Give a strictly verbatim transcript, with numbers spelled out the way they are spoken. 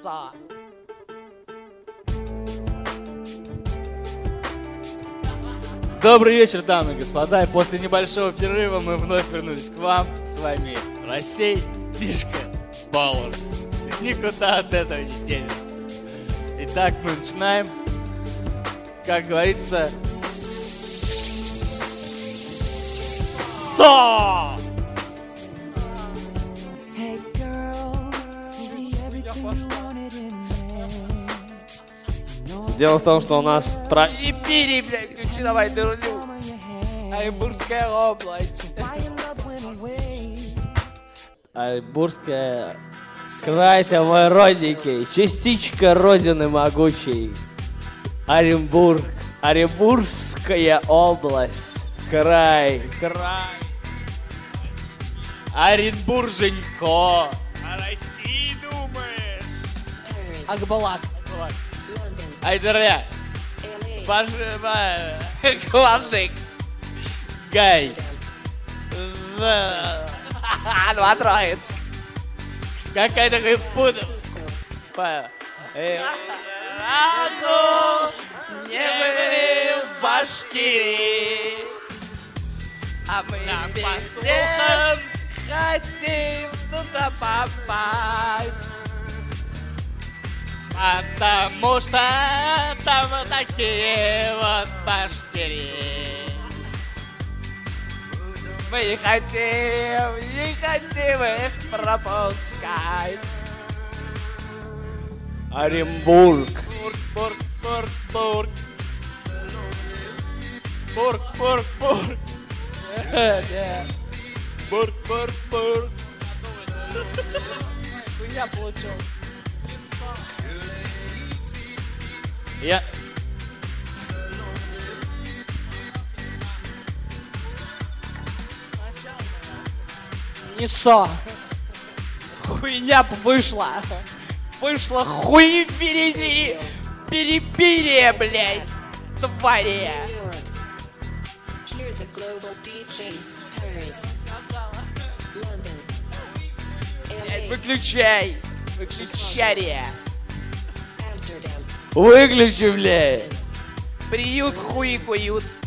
Нисса. Добрый вечер, дамы и господа. И после небольшого перерыва мы вновь вернулись к вам. С вами Россия, Тишка, Бауэрс. Никуда от этого не денешься. Итак, мы начинаем. Как говорится... Со! Дело в том, что у нас про... Ипири, блядь, ключи давай, дурню. Оренбургская область. Оренбургская... Край-то мой родненький, частичка родины могучей. Оренбург, Оренбургская область. Край, край. Оренбурженько. О России думаешь? Акбалак. Айдарля. Ваш... Главный. Гай. Ж... Два Троицк. Какая-то пудов. Разу не были в Башкирии, А мы по слухам хотим туда попасть, потому что там такие вот башкирии. Мы не хотим, не хотим их пропускать. Оренбург. Бург, бург, бург, бург. Бург, бург, бург. Бург, бург, бург. Хуйня получил. Я... Нисса. Хуйня вышла. Вышла хуй-перебери. Переберие, блядь. Твари. Блядь, выключай. Выключай. Выключи, блядь. Приют хуй куют.